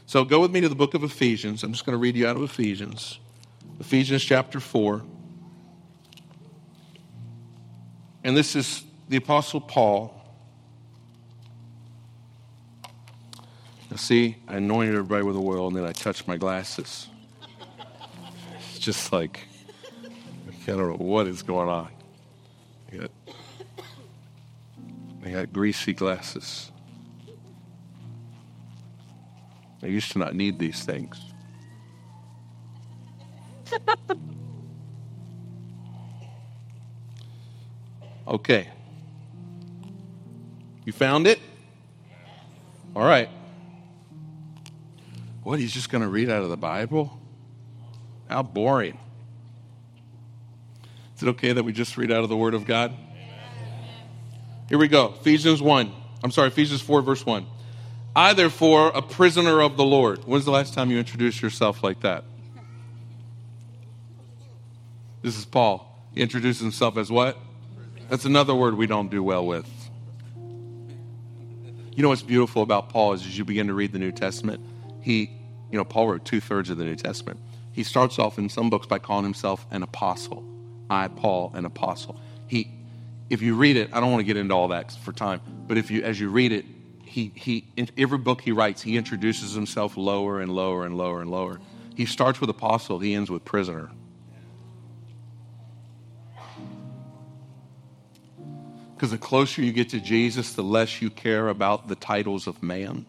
So go with me to the book of Ephesians. I'm just going to read you out of Ephesians. Ephesians chapter 4. And this is the Apostle Paul. Now see, I anointed everybody with oil, and then I touched my glasses. It's just like, I don't know what is going on. I got greasy glasses. I used to not need these things. Okay. You found it? All right. What, he's just going to read out of the Bible? How boring. Is it okay that we just read out of the Word of God? Here we go. Ephesians 4, verse 1. I, therefore, a prisoner of the Lord. When's the last time you introduced yourself like that? This is Paul. He introduces himself as what? That's another word we don't do well with. You know what's beautiful about Paul is as you begin to read the New Testament, Paul wrote 2/3 of the New Testament. He starts off in some books by calling himself an apostle. I, Paul, an apostle. If you read it, I don't want to get into all that for time, but as you read it, he in every book he writes, he introduces himself lower and lower and lower and lower. He starts with apostle, he ends with prisoner. Because the closer you get to Jesus, the less you care about the titles of man.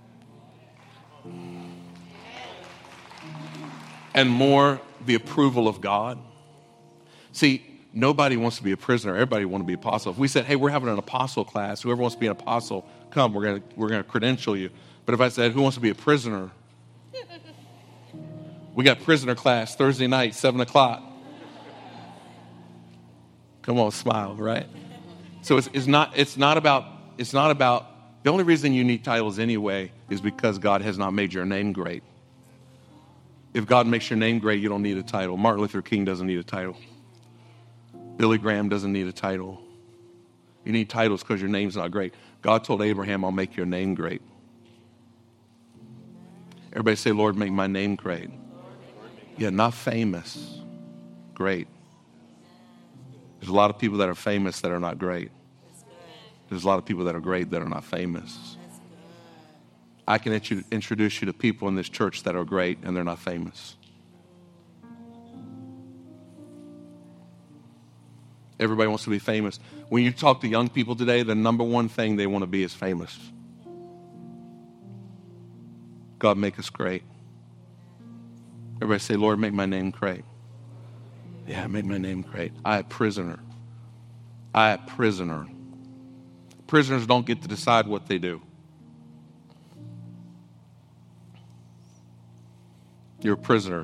And more the approval of God. See, nobody wants to be a prisoner. Everybody wants to be apostle. If we said, hey, we're having an apostle class, whoever wants to be an apostle, come, we're gonna credential you. But if I said, who wants to be a prisoner? We got prisoner class Thursday night, 7:00. Come on, smile, right? So it's not about, the only reason you need titles anyway is because God has not made your name great. If God makes your name great, you don't need a title. Martin Luther King doesn't need a title. Billy Graham doesn't need a title. You need titles because your name's not great. God told Abraham, I'll make your name great. Everybody say, Lord, make my name great. Yeah, not famous. Great. There's a lot of people that are famous that are not great. There's a lot of people that are great that are not famous. I can introduce you to people in this church that are great and they're not famous. Everybody wants to be famous. When you talk to young people today, the number one thing they want to be is famous. God, make us great. Everybody say, Lord, make my name great. Yeah, make my name great. I a prisoner. Prisoners don't get to decide what they do. You're a prisoner.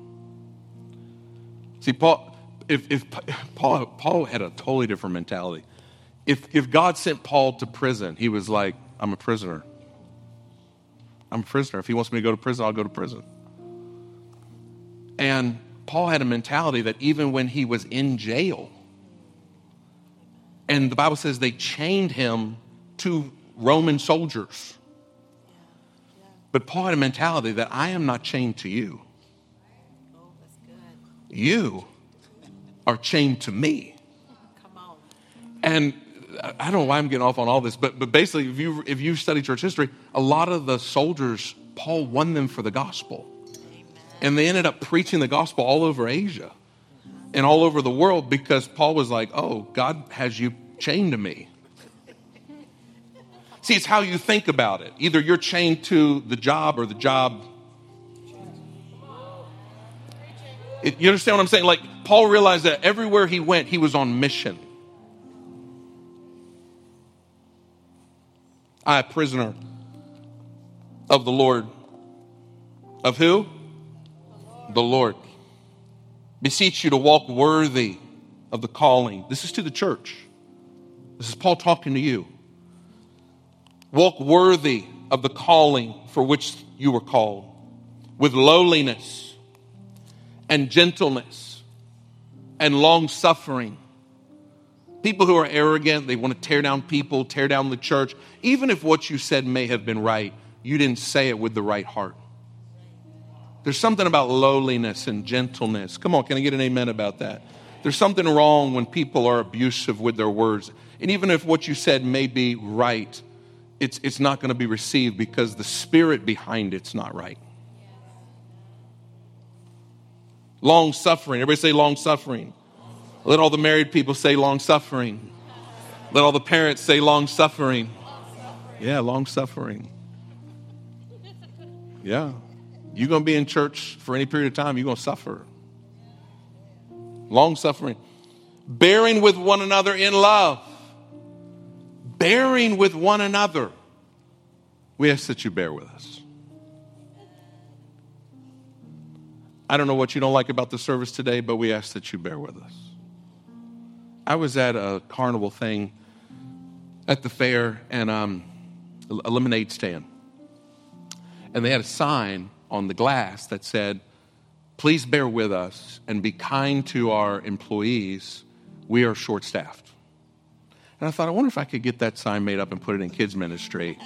See, Paul had a totally different mentality. If God sent Paul to prison, he was like, I'm a prisoner. I'm a prisoner. If he wants me to go to prison, I'll go to prison. And Paul had a mentality that even when he was in jail, and the Bible says they chained him to Roman soldiers. But Paul had a mentality that I am not chained to you. You are chained to me. And I don't know why I'm getting off on all this, but basically, if you study church history, a lot of the soldiers, Paul won them for the gospel. And they ended up preaching the gospel all over Asia and all over the world because Paul was like, oh, God has you chained to me. See, it's how you think about it. Either you're chained to the job or the job. You understand what I'm saying? Like, Paul realized that everywhere he went, he was on mission. I, a prisoner of the Lord. Of who? The Lord. Beseech you to walk worthy of the calling. This is to the church. This is Paul talking to you. Walk worthy of the calling for which you were called, with lowliness and gentleness and long suffering. People who are arrogant, they want to tear down people, tear down the church. Even if what you said may have been right, you didn't say it with the right heart. There's something about lowliness and gentleness. Come on, can I get an amen about that? There's something wrong when people are abusive with their words. And even if what you said may be right, it's not going to be received because the spirit behind it's not right. Long suffering. Everybody say long suffering. Let all the married people say long suffering. Let all the parents say long suffering. Yeah, long suffering. Yeah. You're going to be in church for any period of time, you're going to suffer. Long suffering. Bearing with one another in love. Bearing with one another. We ask that you bear with us. I don't know what you don't like about the service today, but we ask that you bear with us. I was at a carnival thing at the fair and a lemonade stand. And they had a sign on the glass that said, please bear with us and be kind to our employees. We are short-staffed. And I thought, I wonder if I could get that sign made up and put it in kids ministry.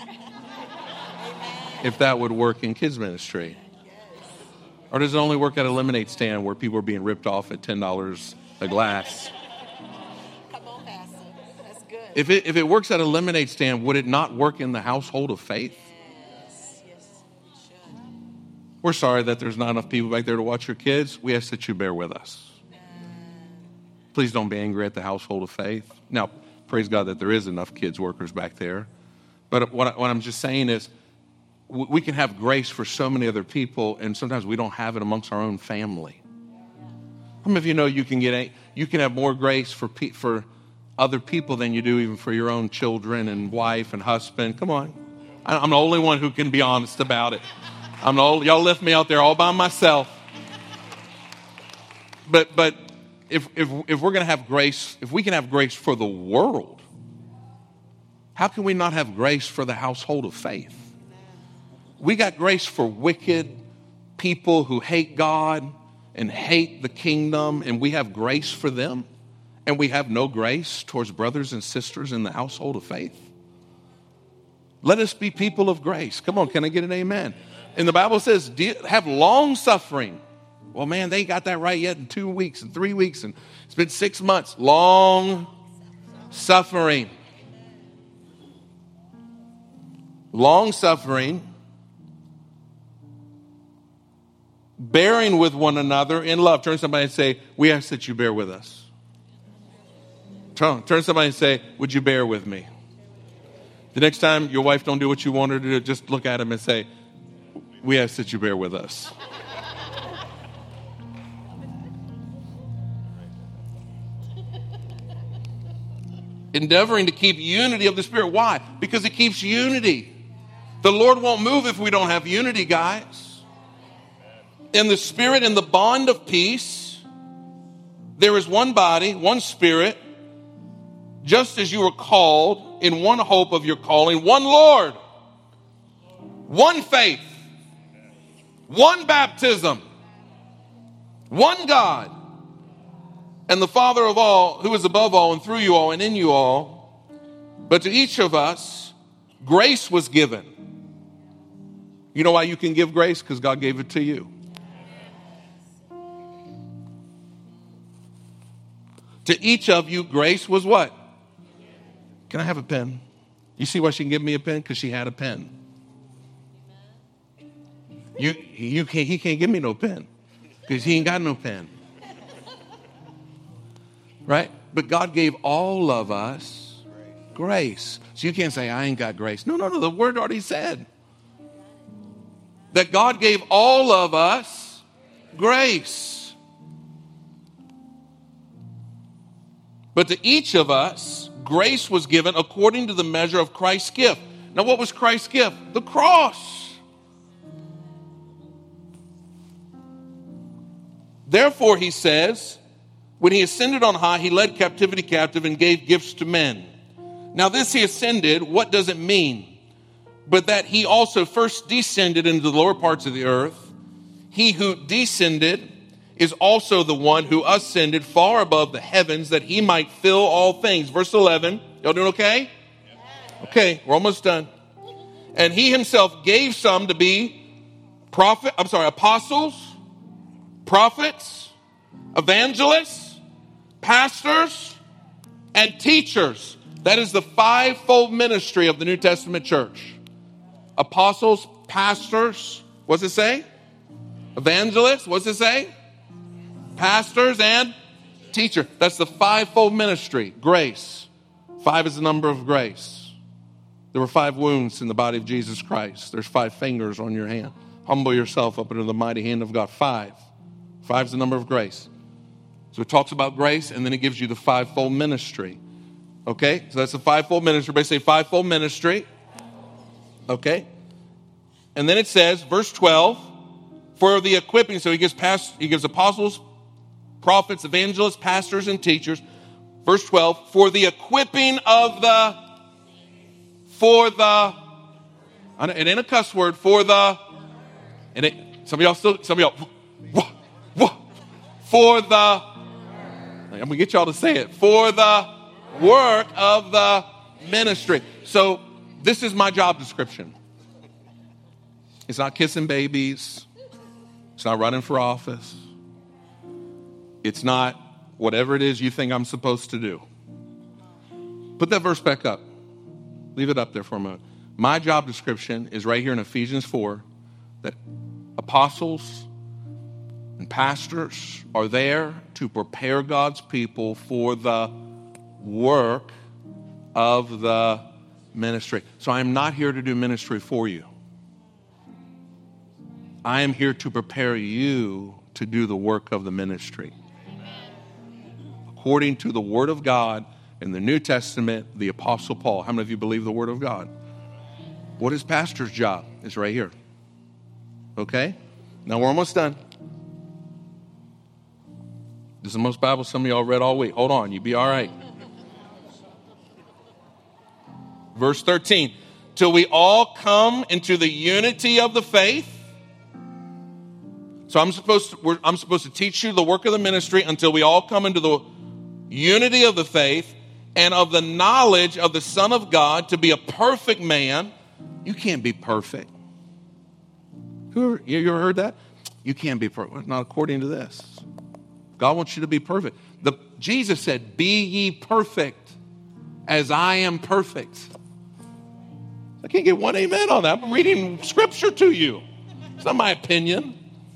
If that would work in kids ministry. Or does it only work at a lemonade stand where people are being ripped off at $10 a glass? Come on, Pastor. That's good. If it works at a lemonade stand, would it not work in the household of faith? Yes, it should. We're sorry that there's not enough people back there to watch your kids. We ask that you bear with us. Please don't be angry at the household of faith. Now, praise God that there is enough kids workers back there. But what I'm just saying is, we can have grace for so many other people, and sometimes we don't have it amongst our own family. How many of you know you can have more grace for other people than you do even for your own children and wife and husband? Come on. I'm the only one who can be honest about it. Y'all left me out there all by myself. But if we're going to have grace, if we can have grace for the world, how can we not have grace for the household of faith? We got grace for wicked people who hate God and hate the kingdom, and we have grace for them, and we have no grace towards brothers and sisters in the household of faith. Let us be people of grace. Come on, can I get an amen? And the Bible says, have long suffering. Well, man, they ain't got that right yet in 2 weeks and 3 weeks, and it's been 6 months. Long suffering. Long suffering. Bearing with one another in love. Turn to somebody and say, we ask that you bear with us. Turn to somebody and say, would you bear with me? The next time your wife don't do what you want her to do, just look at him and say, we ask that you bear with us. Endeavoring to keep unity of the Spirit. Why? Because it keeps unity. The Lord won't move if we don't have unity, guys. In the Spirit, in the bond of peace, there is one body, one Spirit, just as you were called in one hope of your calling, one Lord, one faith, one baptism, one God, and the Father of all, who is above all and through you all and in you all. But to each of us, grace was given. You know why you can give grace? Because God gave it to you. To each of you, grace was what? Can I have a pen? You see why she can give me a pen? Because she had a pen. He can't give me no pen because he ain't got no pen. Right? But God gave all of us grace. So you can't say, I ain't got grace. No. The word already said that God gave all of us grace. But to each of us, grace was given according to the measure of Christ's gift. Now, what was Christ's gift? The cross. Therefore, he says, when he ascended on high, he led captivity captive and gave gifts to men. Now, this he ascended, what does it mean? But that he also first descended into the lower parts of the earth. He who descended is also the one who ascended far above the heavens that he might fill all things. Verse 11. Y'all doing okay? Okay, we're almost done. And he himself gave some to be apostles, prophets, evangelists, pastors, and teachers. That is the fivefold ministry of the New Testament church. Apostles, pastors, what's it say? Evangelists, what's it say? Pastors and teacher. That's the fivefold ministry. Grace. 5 is the number of grace. There were 5 wounds in the body of Jesus Christ. There's 5 fingers on your hand. Humble yourself up under the mighty hand of God. 5. 5 is the number of grace. So it talks about grace, and then it gives you the fivefold ministry. Okay? So that's the fivefold ministry. Everybody say fivefold ministry. Okay? And then it says, verse 12, for the equipping. So he gives apostles, prophets, evangelists, pastors, and teachers. Verse 12, for the equipping of it ain't a cuss word, for the I'm going to get y'all to say it, for the work of the ministry. So this is my job description. It's not kissing babies. It's not running for office. It's not whatever it is you think I'm supposed to do. Put that verse back up. Leave it up there for a moment. My job description is right here in Ephesians 4, that apostles and pastors are there to prepare God's people for the work of the ministry. So I am not here to do ministry for you. I am here to prepare you to do the work of the ministry. According to the Word of God in the New Testament, the Apostle Paul. How many of you believe the Word of God? What is pastor's job? It's right here. Okay? Now we're almost done. This is the most Bible some of y'all read all week. Hold on, you'll be all right. Verse 13. Till we all come into the unity of the faith. So I'm supposed to teach you the work of the ministry until we all come into the unity of the faith and of the knowledge of the Son of God, to be a perfect man. You can't be perfect. You ever heard that? You can't be perfect. Not according to this. God wants you to be perfect. Jesus said, be ye perfect as I am perfect. I can't get one amen on that. I'm reading scripture to you. It's not my opinion.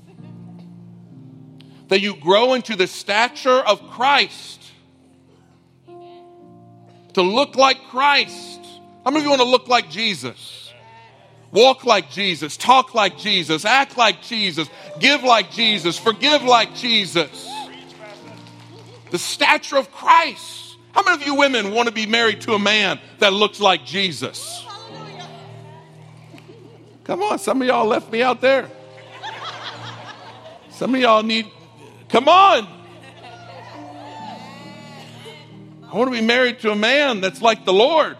That you grow into the stature of Christ. To look like Christ. How many of you want to look like Jesus? Walk like Jesus. Talk like Jesus. Act like Jesus. Give like Jesus. Forgive like Jesus. The stature of Christ. How many of you women want to be married to a man that looks like Jesus? Come on, some of y'all left me out there. Some of y'all come on. I want to be married to a man that's like the Lord.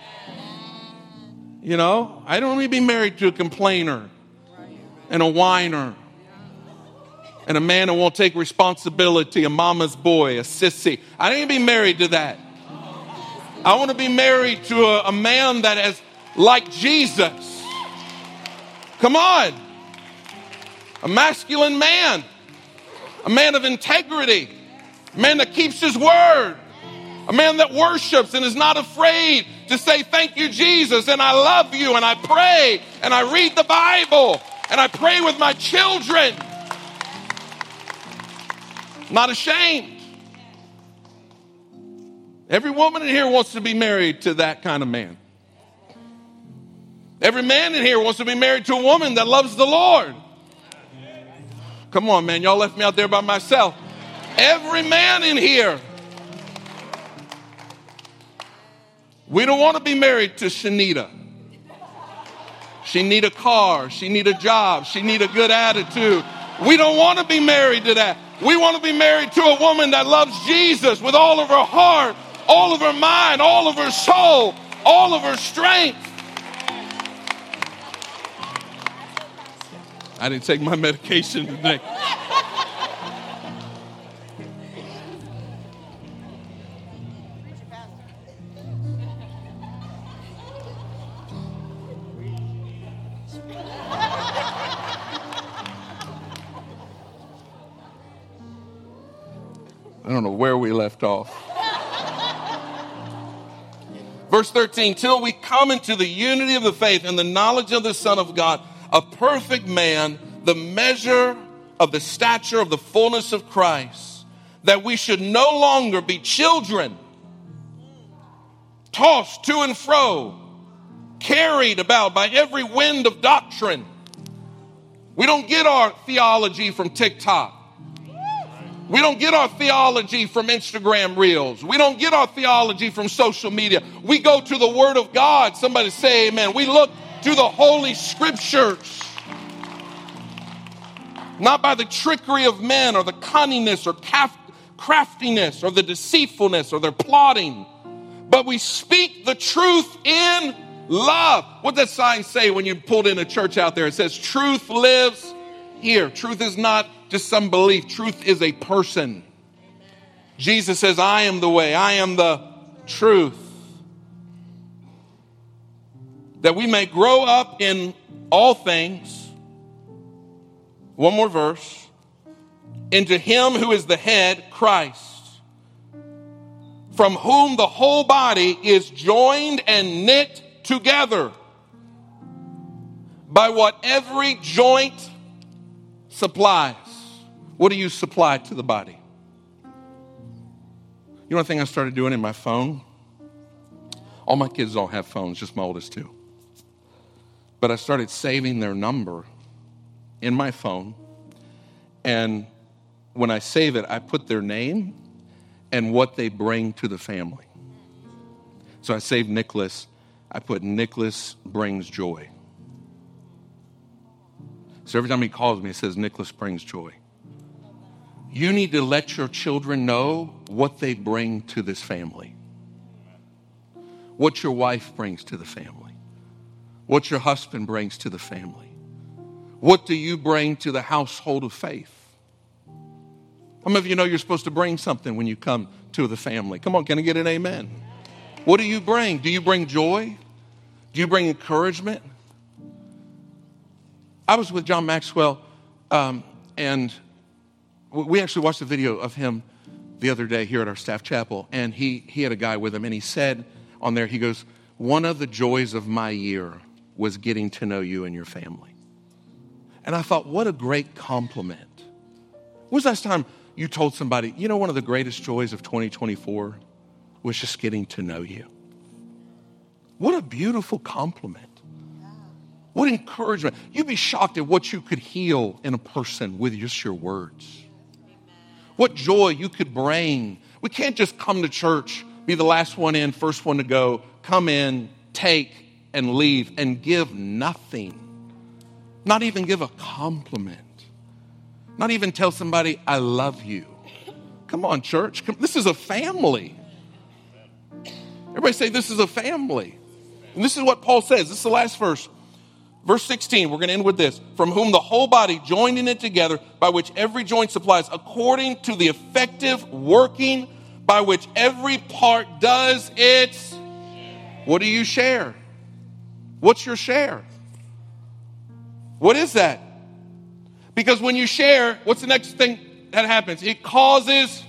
You know, I don't want to be married to a complainer and a whiner and a man who won't take responsibility, a mama's boy, a sissy. I don't want to be married to that. I want to be married to a man that is like Jesus. Come on. A masculine man. A man of integrity. A man that keeps his word. A man that worships and is not afraid to say, thank you, Jesus, and I love you, and I pray, and I read the Bible, and I pray with my children. Not ashamed. Every woman in here wants to be married to that kind of man. Every man in here wants to be married to a woman that loves the Lord. Come on, man. Y'all left me out there by myself. Every man in here. We don't want to be married to Shanita. She need a car. She need a job. She need a good attitude. We don't want to be married to that. We want to be married to a woman that loves Jesus with all of her heart, all of her mind, all of her soul, all of her strength. I didn't take my medication today. I don't know where we left off. Verse 13, till we come into the unity of the faith and the knowledge of the Son of God, a perfect man, the measure of the stature of the fullness of Christ, that we should no longer be children, tossed to and fro, carried about by every wind of doctrine. We don't get our theology from TikTok. We don't get our theology from Instagram reels. We don't get our theology from social media. We go to the Word of God. Somebody say amen. We look to the Holy Scriptures. Not by the trickery of men or the cunningness or craftiness or the deceitfulness or their plotting. But we speak the truth in love. What does that sign say when you pulled in a church out there? It says truth lives here. Truth is not just some belief. Truth is a person. Jesus says, I am the way. I am the truth. That we may grow up in all things. One more verse. Into him who is the head, Christ, from whom the whole body is joined and knit together by what every joint supplies. What do you supply to the body? You know one thing I started doing in my phone? All my kids don't have phones, just my oldest two. But I started saving their number in my phone. And when I save it, I put their name and what they bring to the family. So I saved Nicholas. I put Nicholas brings joy. So every time he calls me, it says Nicholas brings joy. You need to let your children know what they bring to this family. What your wife brings to the family. What your husband brings to the family. What do you bring to the household of faith? How many of you know you're supposed to bring something when you come to the family? Come on, can I get an amen? What do you bring? Do you bring joy? Do you bring encouragement? I was with John Maxwell, and we actually watched a video of him the other day here at our staff chapel, and he had a guy with him, and he said on there, he goes, one of the joys of my year was getting to know you and your family. And I thought, what a great compliment. When was the last time you told somebody, you know, one of the greatest joys of 2024 was just getting to know you? What a beautiful compliment. What encouragement. You'd be shocked at what you could heal in a person with just your words. What joy you could bring. We can't just come to church, be the last one in, first one to go, come in, take, and leave, and give nothing. Not even give a compliment. Not even tell somebody, I love you. Come on, church. This is a family. Everybody say, this is a family. And this is what Paul says. This is the last verse. Verse 16, we're going to end with this. From whom the whole body, joining it together, by which every joint supplies, according to the effective working by which every part does its. What do you share? What's your share? What is that? Because when you share, what's the next thing that happens? It causes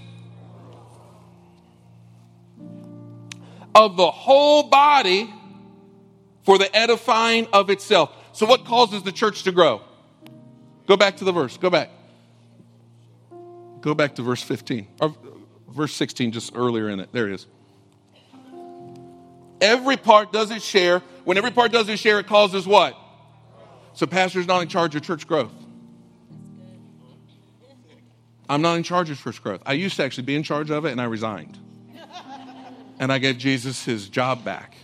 of the whole body for the edifying of itself. So what causes the church to grow? Go back to the verse. Go back. Go back to verse 15. Or verse 16, just earlier in it. There it is. Every part does its share. When every part does its share, it causes what? So pastor's not in charge of church growth. I'm not in charge of church growth. I used to actually be in charge of it, and I resigned. And I gave Jesus his job back.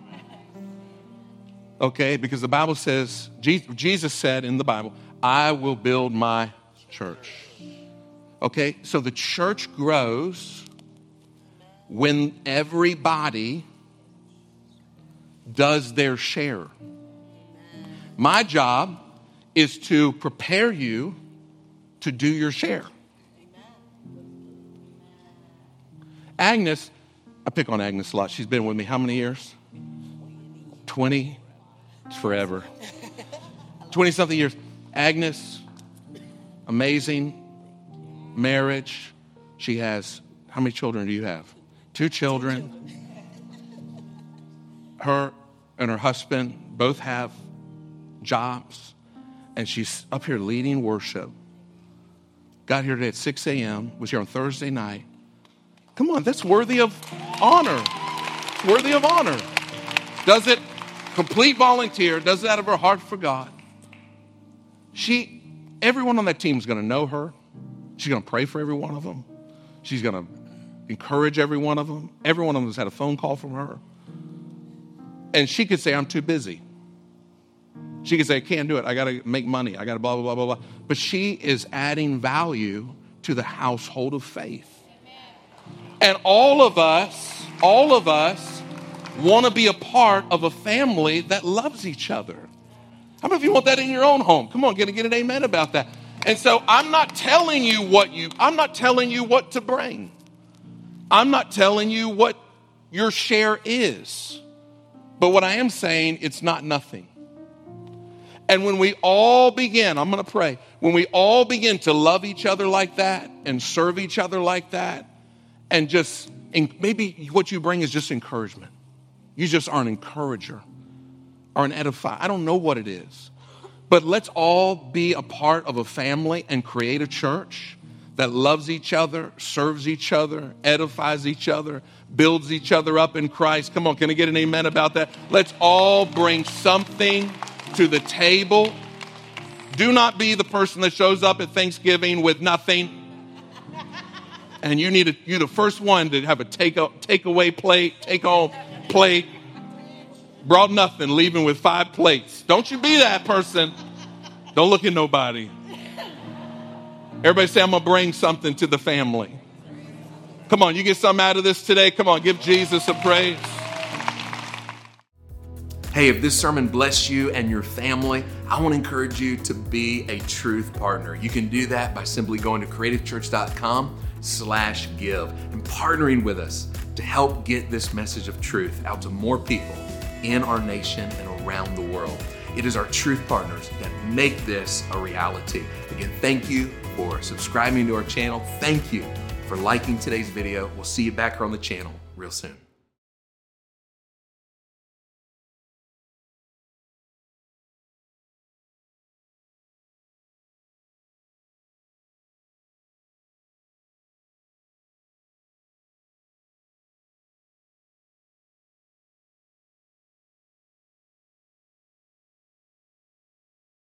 Okay, because the Bible says, Jesus said in the Bible, I will build my church. Okay, so the church grows when everybody does their share. My job is to prepare you to do your share. Agnes, I pick on Agnes a lot. She's been with me how many years? 20? It's forever. 20-something years. Agnes, amazing marriage. She has, how many children do you have? 2 children. Her and her husband both have jobs, and she's up here leading worship. Got here today at 6 a.m., was here on Thursday night. Come on, that's worthy of honor. It's worthy of honor. Does it complete volunteer, does it out of her heart for God. Everyone on that team is going to know her. She's going to pray for every one of them. She's going to encourage every one of them. Every one of them has had a phone call from her. And she could say, I'm too busy. She could say, I can't do it. I got to make money. I got to blah, blah, blah, blah, blah. But she is adding value to the household of faith. And all of us want to be a part of a family that loves each other. How many of you want that in your own home? Come on, get an amen about that. And so I'm not telling you what to bring. I'm not telling you what your share is. But what I am saying, it's not nothing. And when we all begin, I'm going to pray, when we all begin to love each other like that and serve each other like that, and maybe what you bring is just encouragement. You just are an encourager or an edifier. I don't know what it is. But let's all be a part of a family and create a church that loves each other, serves each other, edifies each other, builds each other up in Christ. Come on, can I get an amen about that? Let's all bring something to the table. Do not be the person that shows up at Thanksgiving with nothing. And you're the first one to have a takeaway plate, take home plate. Brought nothing, leaving with 5 plates. Don't you be that person. Don't look at nobody. Everybody say, I'm going to bring something to the family. Come on, you get something out of this today? Come on, give Jesus a praise. Hey, if this sermon blessed you and your family, I want to encourage you to be a truth partner. You can do that by simply going to creativechurch.com/give and partnering with us to help get this message of truth out to more people in our nation and around the world. It is our truth partners that make this a reality. Again, thank you for subscribing to our channel. Thank you for liking today's video. We'll see you back here on the channel real soon.